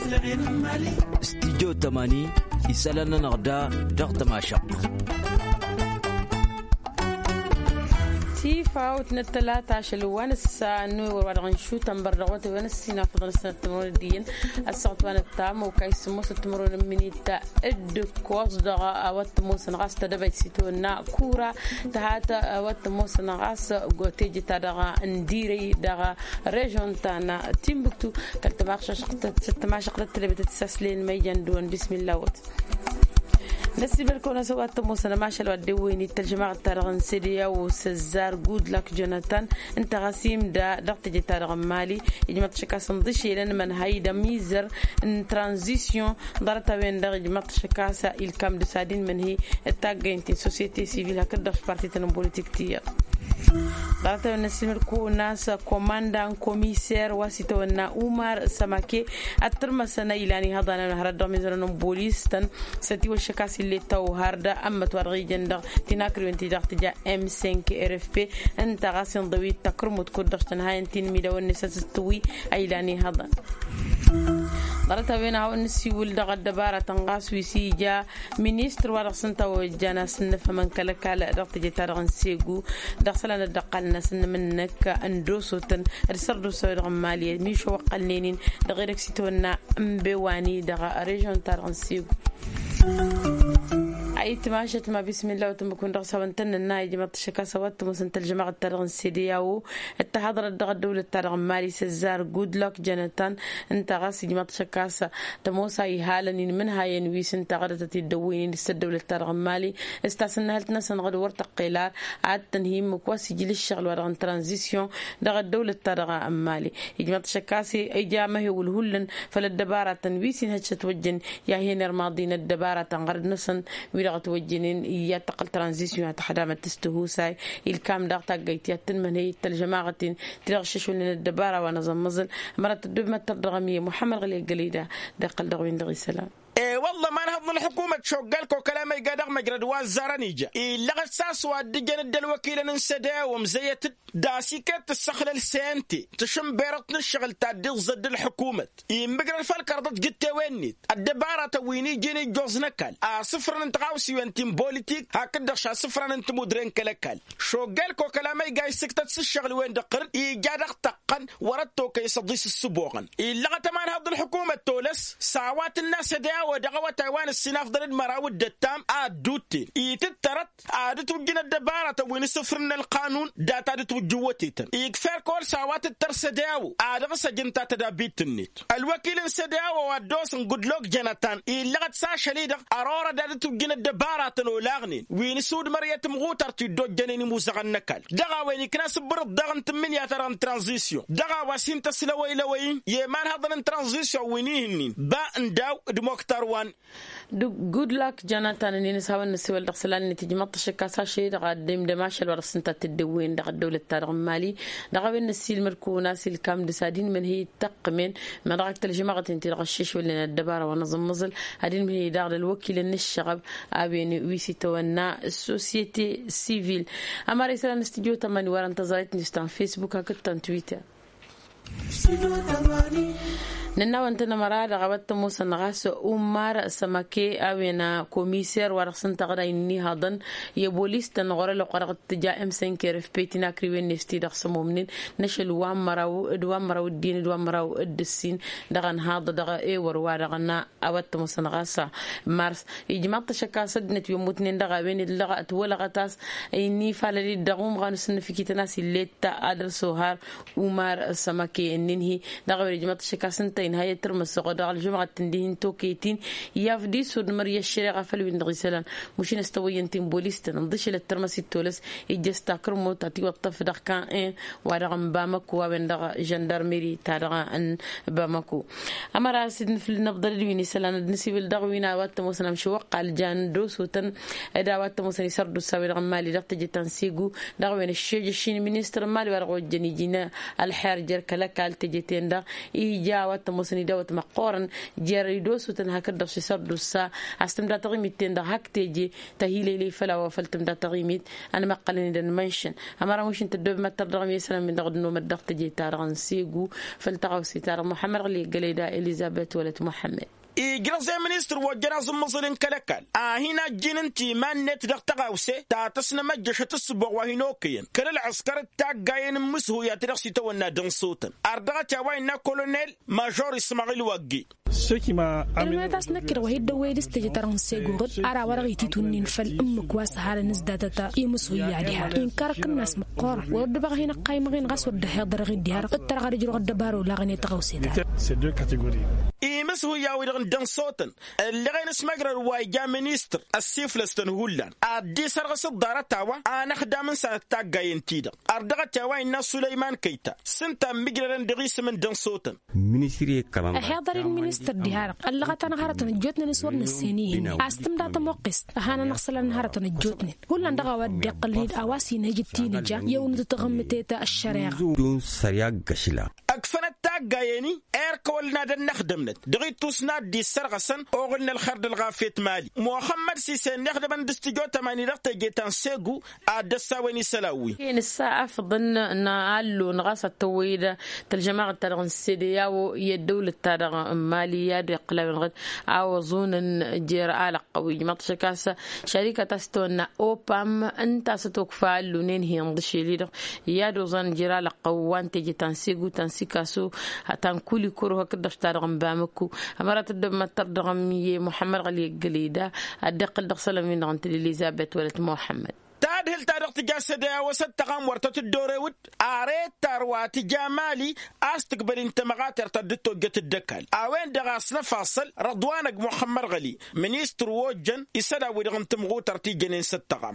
استديو 80 يسألنا نغدا ضغط ماشق تيفا وتنتلات عشلوان السانو ورغن شو تنبرغوت وين السينا فضل سنة تمردين السقط وان التام وكايس موس تمرون منيتا الدكوز دغا اوت موس نغاس تدبي سيتونا كورا تهات اوت موس نغاس غوتيجي تدغا نديري دغا ريجون تانا تيمبكتو كالتماخ شقت تلبت تسسلين ميجان دون بسم الله وت نسيب لكم سوات موسنا ماشى الودويني الترجمة التارغن سيريا وسزار جود لك جوناثان انت غسيم دا ضغط جتارغن مالي يجمع شكاس نضشي لان من هايدا ميزر ان ترانزيسيون ضرطة وين دا يجمع شكاسة الكام دسادين من هي التاقينتي سوسيتي سيفيل هكذا في بارتي تنبوليتيك تير ضرطة وين نسيب لكم ناس كوماندان كوميسير واسيتونا عمر سماكي الترمسنا إلاني هذا أنا هرد ميزرن بوليستن ستي والشكاس اللي تو هاردا أما تورغي جندر تناكر وانتي دغت جا M5 RFP انت غاسين ضوي تكرمت كردشتن هاي انتين ميدا والنساس التوي أيلاني هذا ضرطة بينها ونسي ولدغ الدبارة تنغاس ويسي جا مينيستر ورغسنتا وجانا سن فمن كالكالا دغت جتارغن سيقو دغسلنا دقالنا سن منك اندوسوتن رسردو سويدغ مالية ميشو وقالنينين دغيرك سيتونا مبيواني دغا ريجون تارغن سيقو أي تماشت ما بسم الله وتمكن رغسا وانتن الناي جماعة الشكاسة واتموسنت الجماعة التارغن سيدياو التحضر الدغ الدولة التارغن مالي سزار جود لك جوناثان انت غاسي جماعة الشكاسة تموسا يهالنين منها ينويس انت غدت تدوينين الدولة التارغن مالي استاسنا هلتنا سنغد ورتق قيلار عاد تنهيم مكواسي جيل الشغل ورغن ترانزيسيون دغ الدولة التارغن مالي جماعة الشكاسي ايجامه والهلن فللدبارة تنويسين هتش توجن يا هين رماضين الدبارة تنغرد نسن توجنين يتقل ترانزيسيون تحدام تستهوساي الكام دغتا جيتيات من هي الجماعه ترغششوا لنا الدباره ونظم مزل مرات الدب ما ترغميه محمد غلي قليده دقل دغوين دغي سلام والله ما نهضم الحكومة شوقالكو كلامي قادر مجرد وزارنيجا لغت ساس وادجن الوكيل ننسدا ومزيت داسيكات السخلة السنتي تشم بيرتنا الشغل تعديل ضد الحكومة يمبقر الفلك رضت قد توينيت الدبارة تويني جيني جوز نكال صفر انت غاوسي وانتم بوليتيك هكذا شا صفر انت مدرين كلكال شوقالكو كلامي قاي سكتت الشغل وين دقر جادق تقن وردتو كي صديس السبوغن لغت ما نهضم الحكومة تولس ساوات الناس ودغوا تايوان السناف ضد مراود التام ادوتين يتترت عادت وجنا الدبارة وين صفرنا القانون داتا توجوتيتن يكفر كل ساوات الترسداو عاد سجنتا تدابيت النت الوكيل سداو ودوس جودلوك جوناثان لغت ساشليد ارورا دات وجنا الدبارة ولاغنين وين سود مريت مغوتر تدو جنين موزغنكال دغا وين كناس برد دغن تمن يا تران ترانزيسيون دغا واسين تسلوي لوين يمان هذا ترانزيسيون وينين با نداو دموكتر وان good luck جوناثان إني سوين نسوي الدخسلان نتيجة مطش كاسة شيء دقدم دماش الورسنتا تدوين دقدولة التارغ مالي دقبل نسيل مركونا سيل كام دسادين من هي تقمن من رأيت الجماعة تنتي الغشيش ولا الدبارة ونظم مزل هذين من هي دار الوكيل النشغب أبين ويسي تونا السوسيتي سيفيل أما رسالة نستديو تماني ورا انتظرت نستان فيسبوك هكذا تويتر ننا وانتنا مراد غبت موسى نغاس أمار سماكي أوينا كوميسير ورسن تغريني هذن يبوليس تنغر لقرقت جاء M5 RFP تناكريوين نفتي دخسمو منين نشل وام مراو الدين دوام مراو الدسين دغن هذا دغ اي وروا دغنا اوت موسى نغاس مارس يجمعت شكا صدنت يوموتنين دغ وين اللغت ولغتاس اني فاللي دغوم غانسن في كيتناس الليتا ادرسوهار أمار سماكي انني دغ يجمعت شكا سنتين هاي ترمس قدر الجمعة تندين توكيتين يافدي سود مريا الشارع فلو يندغسلان مش نستوي انتم بوليس تنضش للترمس التولس يجست كرمو تاتي وطف دقان ورغم بامكو وبندغ جندرميري تارغ ان بامكو اما راسد في النبض الويني سلان نسيب الدغوينا وات موسنا مشوق الجان دوسوتن اداوات موسني سردو ساوي مالي دقت جتان سيغو دغوين الشين مينستر مالي ورغو جنيجينا الحرجر كلا كالتجتين دا ايجا وات موسني دوت مقارن جيريدوس وتنهكر في سرد السا استمدا تغيميت تند هكتيجي تهيلي لي فلا وفلتمدا تغيميت انا ما قلني دن منشن امر مش انت دب ما ترغم يسلم من دغد نو مدقت جي تارغن سيغو فلتقوا سيتار محمد غلي قليدا اليزابيث ولد محمد إجرازي منيستر وجناز مصرين كلكال هنا جننتي من نت دقتقاوسي تاتسنا مجشة السبوع وهنوكيا كل العسكر التاقاين مسهو يترخصي تونا دنصوتا أردغت يوينا كولونيل ماجور إسماعيل وقي المداس نكر وهي دويدس تجترن سيغورد أرى ورغيتي تونين فالأمك واسهال نزدادتا إيمسو ياديها إنكار الناس مقارا ورد بغا هنا قايمغين غاسو الدهير درغي ديار الترغا رجل غد بارو لاغني تغوسيتا إيمسو ياوي دنصوتن اللي غين اسمقرر وايجا منيستر السيفلستن هولان أدي سرغس الدارة تاوا أنا خدامن سنتاق غاين تيدا أردغة تاوا إنا سليمان كيتا سنتا مقررن دغيس من دنصوتن منيستري كلام أحضر المنيستر ديار اللغة تنهارتن جوتن نسورن السينيين أستمدع تموقست أهانا نغسل نهارتن جوتن هولان دغا ودي قليد أواسي نجتين جا يون تتغمتيتا الشريعة دون سريع غشلا أكفنت تاق غايني إيركولنا دن نخدمنت دغيتوس نادي سرغسن أغلنا الخرد الغافيت مالي محمد سيسين نخدم دستجو تماني رغتا جيتان سيغو أدسا ويني سلاوي كين الساعة فضن نعلو نغاسة تويدة الجماعة تارغن السيدية ويدولة تارغن مالية يقلب الغد عوضون جير آلق قوي مطشكاسة شركة تستونا أوبام انتا ستوكفا لونين هي نضشي ليدر يادو زان جير آلق قوان تيجي تنسيقو تنسيكاسو تنكولي كورو هكذا تارغن بامكو أمرات الدب ما تردغم محمد غلي قليدا الدقل دغسل من غنت اليزابيث ولد محمد تادهل تاريخ تجاسد وستقام ورتت الدوريود أريد تروات جمالي أستقبل انتماغات ارتدتو جت الدكال أوين دغاسنا فاصل رضوانك محمد غلي منيستر ووجن يسدا ودغم تمغو ترتي جنين ستقام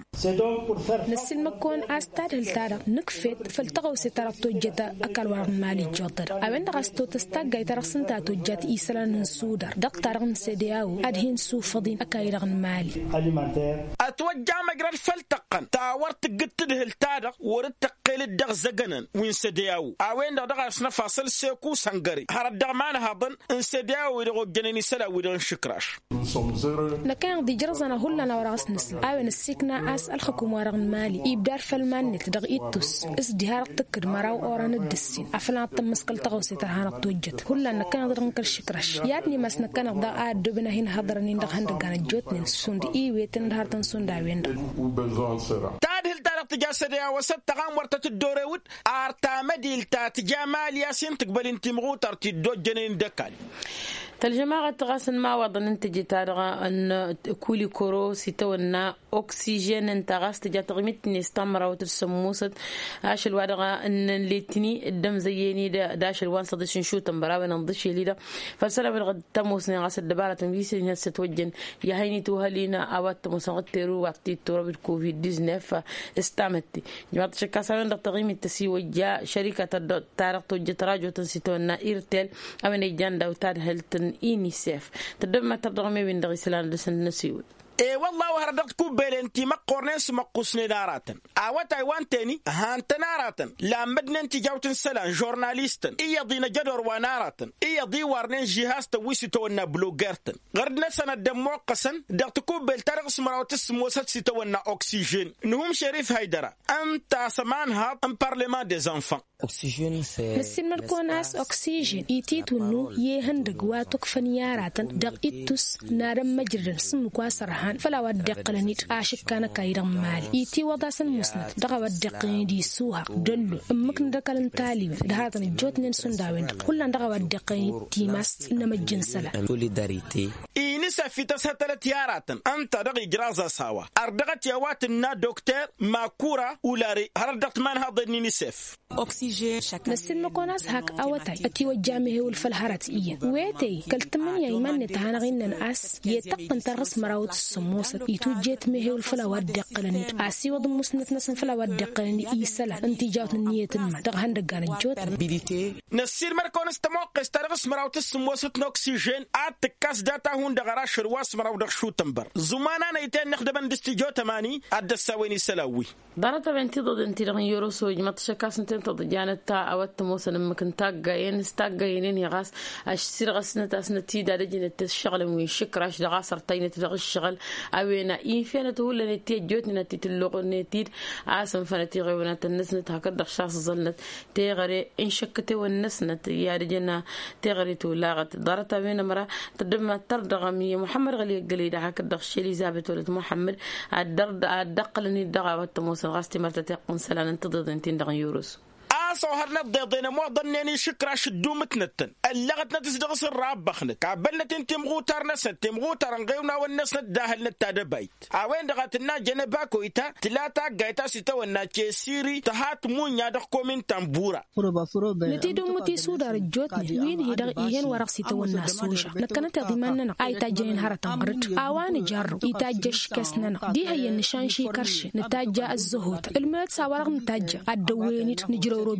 نسل مكون أستادهل تاريخ نكفت فلتغو سترقتو جتا أكال ورغم مالي جوتر أوين دغاستو تستاقاي تاريخ سنتاتو جات إيسلان نسودر دق تاريخ نسيدياو أدهين سوفضين أكاي رغم مالي أتوجع مقرى الفلتق تاورت قتده التارق ورت قيل الدغ زقنا وين سدياو اوين دغ اسنا فاصل سيكو سانغري هرد مان هضن ان سدياو يدغ جنيني سلا ودن شكراش لكن دي جرزنا هلنا ورغس نسل اوين السكنا اس الحكومه رغم مالي يبدار فالمان تدغ ايتوس ازدهار تكر مراو اوران الدسين افلا تمسكل تغوسي تهانق توجت هلنا كان درنكر شكراش يادني مسنا كان دا ادبنا هين حضرني دغ هندغان جوتن سوند اي ويتن دارتن سوندا وين تادهل تارق تجاسديا وستقام ورتت الدوريود ارتامديل تاتجامال ياسين تقبل انت مغو ترتي دو جنين دكال الجماعة تغاسن ما وضن انتجي تارغا ان كولي كورو سيتونا أكسجين انتغاس تجا تغميت نستمر وترسموست عاش الوادغا ان الليتني الدم زيني داش الوان صدشن شو تنبراوي ننضشي ليدا فالسلام بالغد تموسني غاس الدبارة تنبيسي ناس تتوجن يهيني توهلينا اوات تموسن غتيرو وقتي تورو بالكوفيد 19 استعمتي جماعة شكاسا من تغيمي تسيوجا شركة تارغ توجي تراجو تنسيتونا إيرتيل أمن إيجان وتاد هلتن إينيسيف تدم ترضغمي بين دغيسلان دسن نسيود إيه والله وهردت كوبيلنتي ما قرنس ما قصني داراتن أو تايوان تاني هانت ناراتن لا مدن انت جاوتن سلان جورناليستن إيه ضينا جدور وناراتن إيه ضي وارنين جهاز تويسي تونا بلوغرتن غردنا سنة دمو قسن دغت كوبيل تارغس مراوتس موسات سيتونا أكسجين نهم شريف هيدرا أنت سمانها أم بارلمان دي زنفان نسين مركون اس أكسجين إيتيتو نو يهندق واتوك فنياراتن دغ إيتوس نارم مجرن سمكوا سرحان فلا ودقلنيت عاشق كان كايرم مالي إيتي وضاسن مسند دغا ودقلني دي سوها دلو أمكن دقلن تالي دهاتن الجوتنين سنداوين كلان دغا ودقلني تيماس إنما الجنسلة إينيسا في تسهتلت ياراتن أنت دغي جرازا ساوا أردغت يواتنا دكتور ماكورا أولاري هردت من هذا نينيسيف نسل مكوناس هاك أوتاي أتي وجامه والفلهرات إيه ويتي كالتمن يمن نتهانغين ناس يتقن ترغس مراوت السموسة يتوجيت مه والفلاوات دقلني عسي وضم مسنت نسن فلاوات دقلني إيسلا انتي جاوت النية ما دغهن دقان الجوت نسير مركوناس تموقس ترغس مراوت السموسة نوكسيجين أتكاس داتا هون دغ مراش رواس مرا ودق شو تنبر زمانا نيتين نخدم دستيجو تماني الدساويني سلاوي دارتا بنتي ضد انتي لغن يوروسو جمعت شكاس انتين تضد جانتا اوات موسى ممكن تاقاين استاقاينين يغاس اشسير غسنتا سنتي دارجين الشغل مو شكراش دغاسر تاين تدغ الشغل اوينا اين فينا تقول لنا تي جوتنا تي تلوغ نتيد اسم فنتي غيونا النسنت هكذا شخص ظلت تيغري ان شكتي والنسنت يا رجنا تيغري تولاغت دارتا بين مرا تدم تردغمي محمد غلي قليده هكذا شيلي زابت ولد محمد الدقلني دغا وتموس غاستي مرتتي قنصلان انتضد انتين دغن يوروس صهرنا ضيضينا مو ظنيني شكرا شدو متنتن اللغتنا تسدغس الراب بخنك عبلنا تنتمغو تارنا تمغو ترنغيونا والناس نداهل نتادا بيت اوين دغاتنا جنباكو ايتا تلاتا غايتا سيتا ونا تشيسيري تهات مون يادخ كومين تنبورا نتي دومتي سودار جوتني وين هيدغ ايهن ورق سيتا ونا سوجا نكنا تضمننا ايتا جين هرتان قرد اواني جارو ايتا جش كسننا دي هي النشان شي كرش نتاجا الزهوت المات ساورغ نتاجا الدوينيت نجرو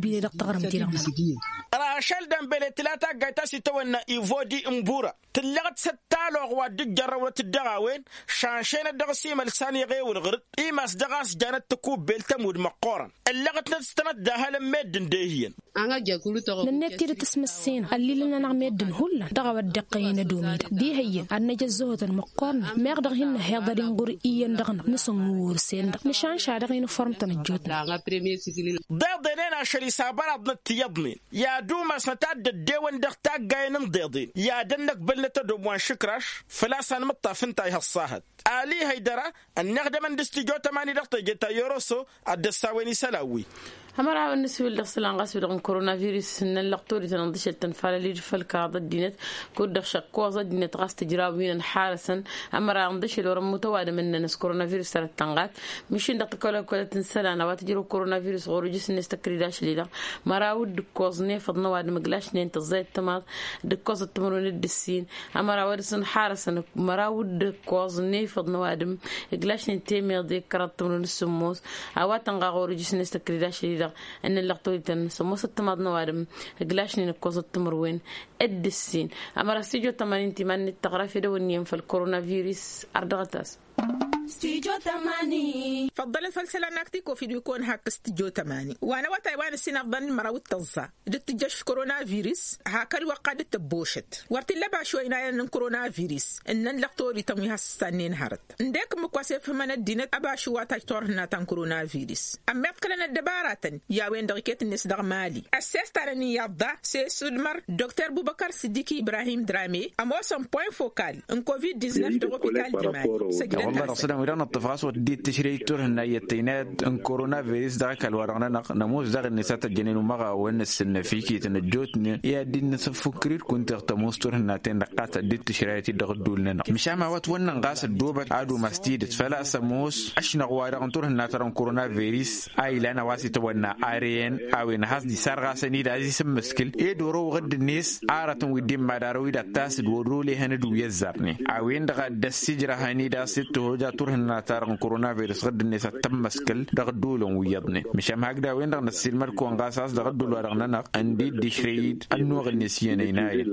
راشل دمبلي تلاتا غايتا سيتونا ايفودي امبورا تلغت ستالو وا دجر وتدغاوين شانشين الدغسي ملساني غيول غرد ايماس دغاس جانت تكوب بلتمود مقورن اللغت نستند دهل ميدن دهين انا جاكولو تو نتير تسمسين اللي لنا نعمدن هلا دغا ودقين دوميد دي هي ان جزوت المقورن ميغدغين هيدرين غور ايين دغنا نسمور سين نشان شادغين فورمتن جوت لا بريمير سيفيل ضدنا شري سابر نتيضنين يا دوما سنتاد الديوان دغتا غاين ضيضين يا دنك بلنت دوبوان شكراش فلاسان مطافنتاي هالصاهد علي هيدرا ان نخدم دستيجو 8 دقيقه جتا يوروسو الدساويني سلاوي همرا بالنسبة للصلان غاس بدون كورونا فيروس إن اللقطوري تنضش التنفال اللي يجفل كعض الدينات كود شقوة ضد دينات غاس تجرابين حارسا همرا نضش الورم متوالد من نس كورونا فيروس ترى التنقات مشين دقيقة كلا تنسلا نوات تجرو كورونا فيروس غورو جس نستكريداش ليلا مرا ود كوزني فضنا واد مقلاش نين تزايد تماط دكوز التمرون الدسين همرا ورسن حارسا مرا ود كوزني فضنا واد مقلاش نين تيمي ضي كرات تمرون السموس أوات تنقا غورو جس نستكريداش ليلا ان اللقطوي تنسموس التماض نوارم قلاشني نكوز التمروين الدسين اما راسيجو 80 تمان التغرافي دونيم في الكورونا فيروس اردغتاس استيجو 80 فضلت فلسلة ناكتي كوفيد يكون هاك استيجو 80 وانا وتايوان السنة افضل مراوي التنصى دت جش كورونا فيروس هاك الوقع دت بوشت ورت اللبع شوينا ان كورونا فيروس ان اللقطوري تمويها السنين هرت نديك مكواسف من الدينة ابا شو تاجتورنا تان كورونا فيروس اما يبقلنا الدبارات يا وين دقيقة الناس دغ مالي اساس تارني يابدا سي سودمر دكتور بوبكر صديقي ابراهيم درامي اموسم بوين فوكال ان كوفيد 19 دوغوبيتال دمالي سجلت ويران التفاص ودي تشري تورهنا يتينات ان كورونا فيروس داك الورغنا نموز داك النسات الجنين ومغا وين السن فيكي تنجوتني يا دي نسفكرير كنت تموز تورهنا تين دقات دي تشريتي دغدولنا مش ما وات ونن غاس دوبت عادو مستيد فلا سموس اشنا غوارغن تورهنا ترن كورونا فيروس اي لنا واسي تونا ارين اوين هاس دي سارغاسني دازي سمسكل اي دورو غد الناس اراتن ودي مداروي دتاس دورولي هندو يزرني اوين دغ دسجرا هني داستو جا تورهنا ترن كورونا فيروس غد الناس تمسكل دغدولن ويضني مش ما هكذا وين دغ نسيل مركون غاساس دغدول ورغنا عندي دي شريد انو غنسينيناي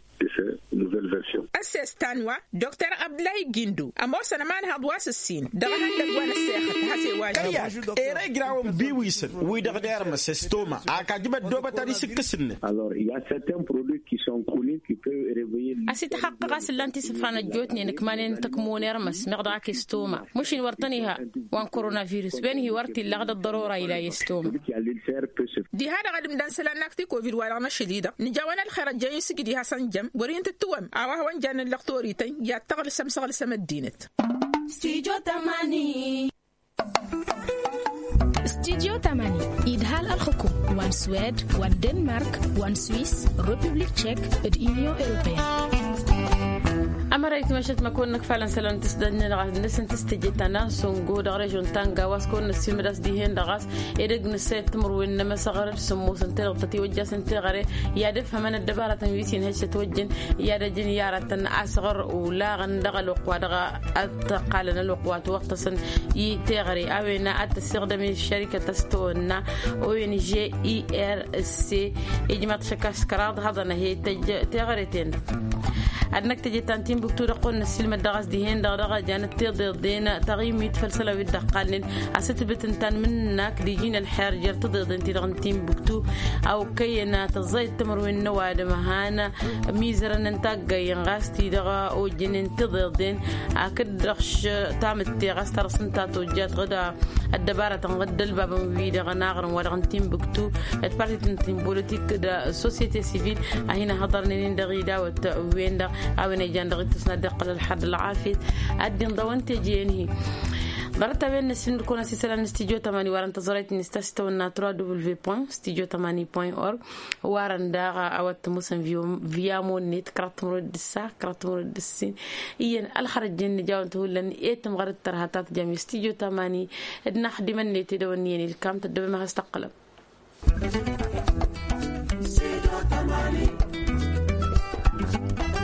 أسستانوا دكتور أبلاي جندو أمورسنا ما نهضواس السين دغنا دغوان السيخة هسي واجب إيري جراوم بيويسن ويدغدير مسستوما أكاجبت دوبة تاري سكسن Alors il y a certains produits qui sont connus qui peuvent réveiller أسي تحقق أسلانتي سفانا جوتني نكمانين تكموني رمس مغداك ستوما مشين ورطنيها وان كورونا فيروس بين هي ورتي اللغد الضرورة إلى يستوما دي هذا غد مدان سلاناكتي كوفيد والانا شديدة نجاوانا الخير الجاي سكدي حسن جم ورين تتوم أواه وان جان اللقطوري تين يا تغل سمسغل سمدينت استيجو 80 استديو 8 إدهال الحكوم وان سويد وان دنمارك وان سويس ريبوبليك تشيك اليونيون أوروبية أما رأيت مشت ما كونك فعلا سلون تسدني لغاس نسن تستجيتنا سونغو دغريجون تانغا واسكون نسيم راس ديهن دغاس إدق نسيت تمروين نما صغر سمو سنتر غتي وجه سنتر غري يا دف من الدبارة تنويسين هش توجن يا رجن يا رتن أصغر ولا غندغل وقوا دغا أتقالنا الوقوات وقت سن يتغري أوينا أتستخدم الشركة تستونا وين GERC إجماع شكاش كراد هذا هي تغريتين أنك تجي تانتين بكتور قلنا السلمة دغس دهين دغ جانت تضيع دينا تغيم يتفلسلة ويدقالن أست بتنتان منك ديجينا الحير جل تضيع دين تغنتين بكتو أو كينا تزايد تمر والنواد مهانا ميزرن انتاج ينغاستي دغا أو جنين تضيع دين أكد رخش تعمل تغاس ترسنتا توجات غدا الدبارة تنغد الباب مبيدا غناغر ورغنتين بكتو البارتي تنتين بوليتيك دا سوسيتي سيفيل هنا هضرنين دغيدا وين دا أو نيجان دغيد تصندق الحد العافية الدين ضوان تجينه ضربت بين السن كنا سلسلة استديو 8 وارن تزريت نستستو الناترا www.studio8.org وارن داغا أوت موسم فيامو نيت كراتمرو الدسا كراتمرو الدسين إيان الخرج جن جاون تقول لن إيتم غرد ترهاتات جامي استديو 8 إدنا حد من نيتي دوانيين الكام تدبي ما هستقلب استديو 8